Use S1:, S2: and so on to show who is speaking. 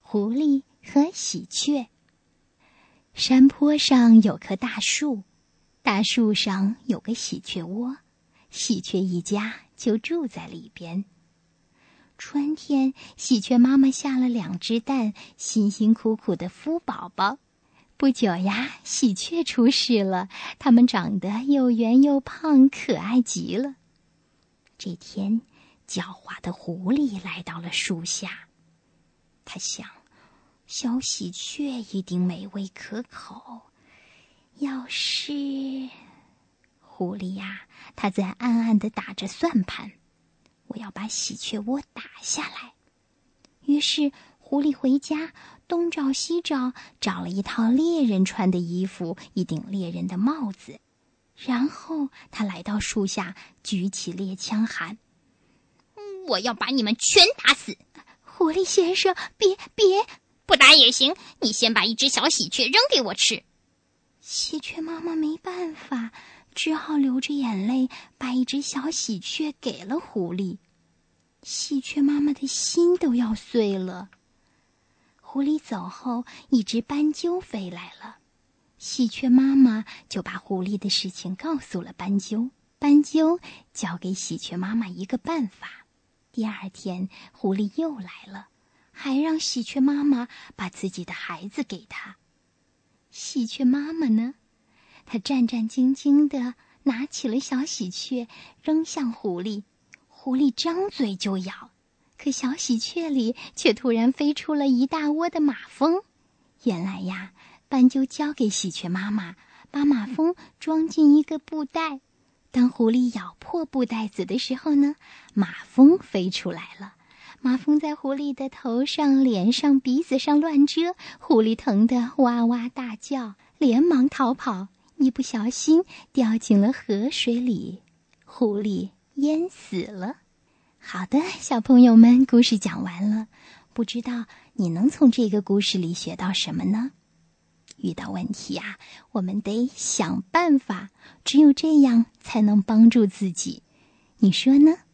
S1: 狐狸和喜鹊。山坡上有棵大树，大树上有个喜鹊窝，喜鹊一家就住在里边。春天，喜鹊妈妈下了2只蛋，辛辛苦苦地孵宝宝。不久呀，喜鹊出世了，它们长得又圆又胖，可爱极了。这天，狡猾的狐狸来到了树下。他想，小喜鹊一定美味可口。要是……狐狸呀，他在暗暗地打着算盘，我要把喜鹊窝打下来。于是狐狸回家，东找西找，找了一套猎人穿的衣服，一顶猎人的帽子。然后他来到树下，举起猎枪喊：
S2: 我要把你们全打死！
S1: 狐狸先生，别！
S2: 不打也行，你先把一只小喜鹊扔给我吃。
S1: 喜鹊妈妈没办法，只好流着眼泪把一只小喜鹊给了狐狸。喜鹊妈妈的心都要碎了。狐狸走后，一只斑鸠飞来了，喜鹊妈妈就把狐狸的事情告诉了斑鸠。斑鸠教给喜鹊妈妈一个办法。第2天，狐狸又来了，还让喜鹊妈妈把自己的孩子给他。喜鹊妈妈呢？她战战兢兢地拿起了小喜鹊，扔向狐狸。狐狸张嘴就咬，可小喜鹊里却突然飞出了一大窝的马蜂。原来呀，斑鸠教给喜鹊妈妈把马蜂装进一个布袋。当狐狸咬破布袋子的时候呢，马蜂飞出来了。马蜂在狐狸的头上、脸上、鼻子上乱蛰，狐狸疼得哇哇大叫，连忙逃跑，一不小心掉进了河水里，狐狸淹死了。好的，小朋友们，故事讲完了，不知道你能从这个故事里学到什么呢？遇到问题啊，我们得想办法，只有这样才能帮助自己。你说呢？